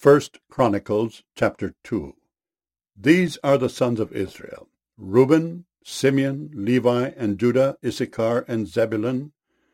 First Chronicles chapter 2. These are the sons of Israel: Reuben, Simeon, Levi, and Judah, Issachar, and Zebulun,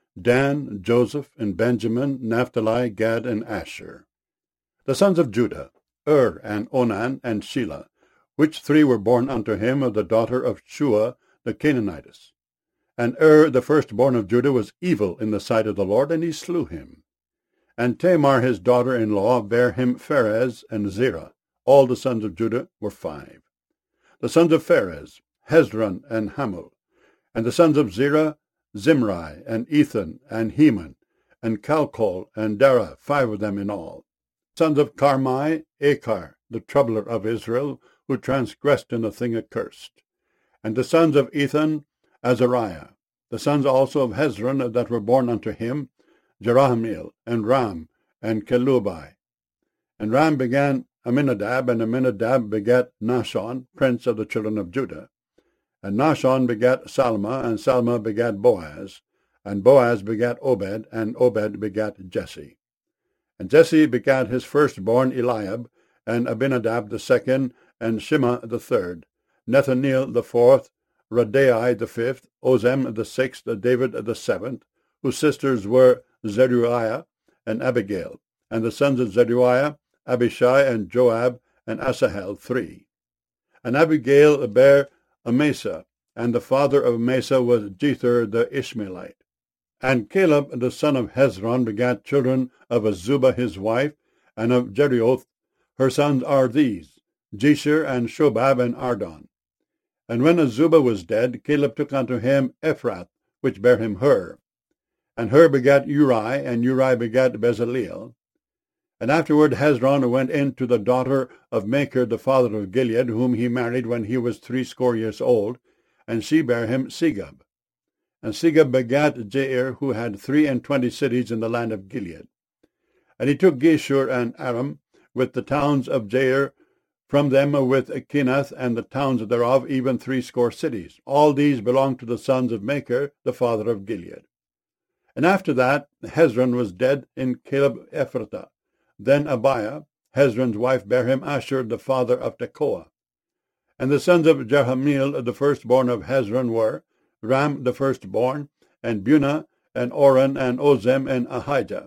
Dan, Joseph, and Benjamin, Naphtali, Gad, and Asher. The sons of Judah: and Onan, and Shelah, which three were born unto him of the daughter of Shua the Canaanitess. And the firstborn of Judah was evil in the sight of the Lord, and he slew him. And Tamar his daughter-in-law bare him Pharez and Zerah. All the sons of Judah were 5. The sons of Pharez: Hezron and Hamul. And the sons of Zerah: Zimri, and Ethan, and Heman, and Calcol, and Dara, 5 of them in all. Sons of Carmi: Achar, the troubler of Israel, who transgressed in the thing accursed. And the sons of Ethan: Azariah. The sons also of Hezron that were born unto him: Jerahmeel, and Ram, and Kelubai. And Ram began Aminadab, and Aminadab begat Nahshon, prince of the children of Judah. And Nahshon begat Salma, and Salma begat Boaz, and Boaz begat Obed, and Obed begat Jesse. And Jesse begat his firstborn Eliab, and Abinadab the second, and Shema the third, Nethaneel the fourth, Radai the fifth, Ozem the sixth, David the seventh, whose sisters were Zeruiah and Abigail. And the sons of Zeruiah: Abishai, and Joab, and Asahel, 3. And Abigail bare Amasa, and the father of Amasa was Jether the Ishmaelite. And Caleb the son of Hezron begat children of Azubah his wife, and of Jerioth. Her sons are these: Jesher, and Shobab, and Ardon. And when Azubah was dead, Caleb took unto him Ephrath, which bare him Hur. And Hur begat Uri, and Uri begat Bezaleel. And afterward Hezron went in to the daughter of Machir the father of Gilead, whom he married when he was 80 years old, and she bare him Segub. And Segub begat Jair, who had 23 cities in the land of Gilead. And he took Geshur and Aram, with the towns of Jair, from them with Kenath and the towns thereof, even 80 cities. All these belonged to the sons of Machir the father of Gilead. And after that Hezron was dead in Caleb Ephratah. Then Abiah, Hezron's wife, bare him Ashur the father of Tekoa. And the sons of Jerahmeel the firstborn of Hezron were Ram the firstborn, and Bunah, and Oren, and Ozem, and Ahijah.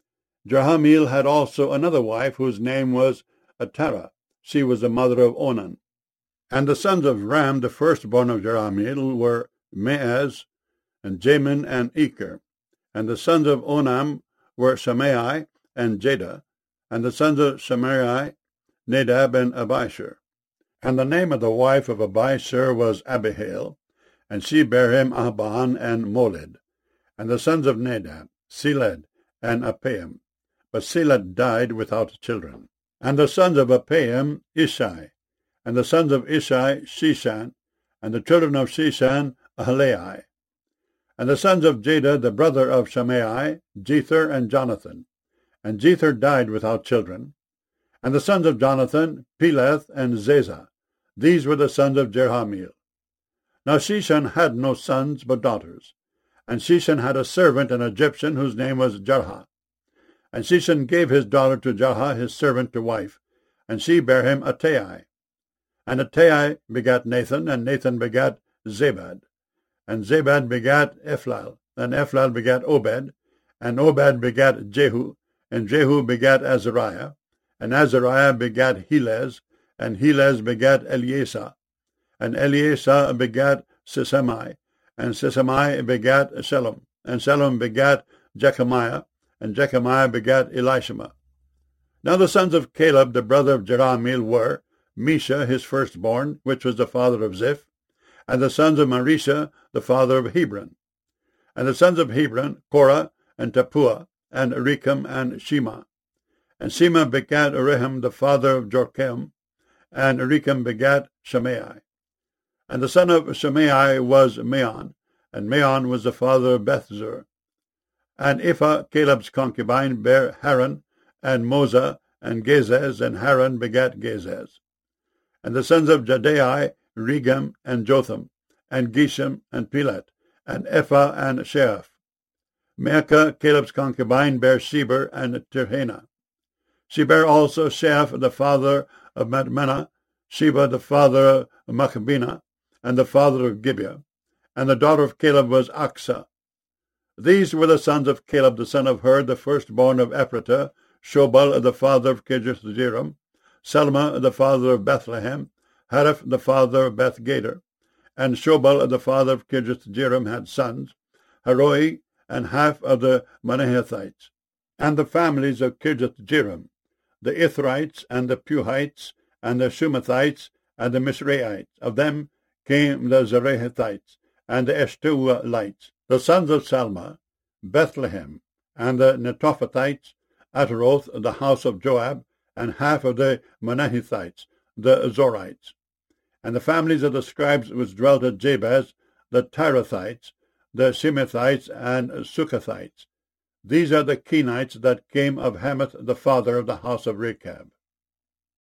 Jerahmeel had also another wife, whose name was Atara. She was the mother of Onan. And the sons of Ram the firstborn of Jerahmeel were Meaz, and Jamin, and Eker. And the sons of Onam were Shammai and Jada. And the sons of Shammai: Nadab, and Abishur. And the name of the wife of Abishur was Abihail, and she bare him Ahban and Molid. And the sons of Nadab: Seled, and Apaim. But Seled died without children. And the sons of Apaim: Ishai. And the sons of Ishai: Sheshan. And the children of Sheshan: Ahlai. And the sons of Jada, the brother of Shammai: Jether and Jonathan. And Jether died without children. And the sons of Jonathan: Peleth and Zezah. These were the sons of Jerahmeel. Now Sheshan had no sons but daughters. And Sheshan had a servant, an Egyptian, whose name was Jarha. And Sheshan gave his daughter to Jarha his servant to wife, and she bare him Attai. And Attai begat Nathan, and Nathan begat Zabad. And Zabad begat Ephlal, and Ephlal begat Obed, and Obed begat Jehu, and Jehu begat Azariah, and Azariah begat Helez, and Helez begat Eleasah, and Eleasah begat Sisamai, and Sisamai begat Shalom, and Shalom begat Jechamiah, and Jechamiah begat Elishama. Now the sons of Caleb the brother of Jerahmeel were Mesha his firstborn, which was the father of Ziph, and the sons of Marisha the father of Hebron. And the sons of Hebron: Korah, and Tapua, and Recham, and Shema. And Shema begat Rehem the father of Jorchem, and Recham begat Shimei. And the son of Shimei was Meon, and Meon was the father of Bethzur. And Ephah, Caleb's concubine, bare Haran, and Moza, and Gezez, and Haran begat Gezez. And the sons of Jadai: Regem, and Jotham, and Geshem, and Pelet, and Ephah, and Sheaph. Maacah, Caleb's concubine, bare Sheber and Tirhana. She bare also Sheaph the father of Madmenah, Sheba the father of Machabena, and the father of Gibeah, and the daughter of Caleb was Achsah. These were the sons of Caleb the son of Hur, the firstborn of Ephratah, Shobal the father of Kirjath-jearim, Selma the father of Bethlehem, Hareph the father of Beth-gader, and Shobal the father of Kirjath-jearim had sons, Haroi, and half of the Manahethites, and the families of Kirjath-jearim, the Ithrites, and the Puhites, and the Shumathites, and the Misraites. Of them came the Zerahites, and the Eshtaolites. The sons of Salma, Bethlehem, and the Netophathites, Ataroth, the house of Joab, and half of the Manahethites, the Zorites. And the families of the scribes which dwelt at Jabez, the Tirathites, the Shimethites, and Sukkothites. These are the Kenites that came of Hamath, the father of the house of Rechab.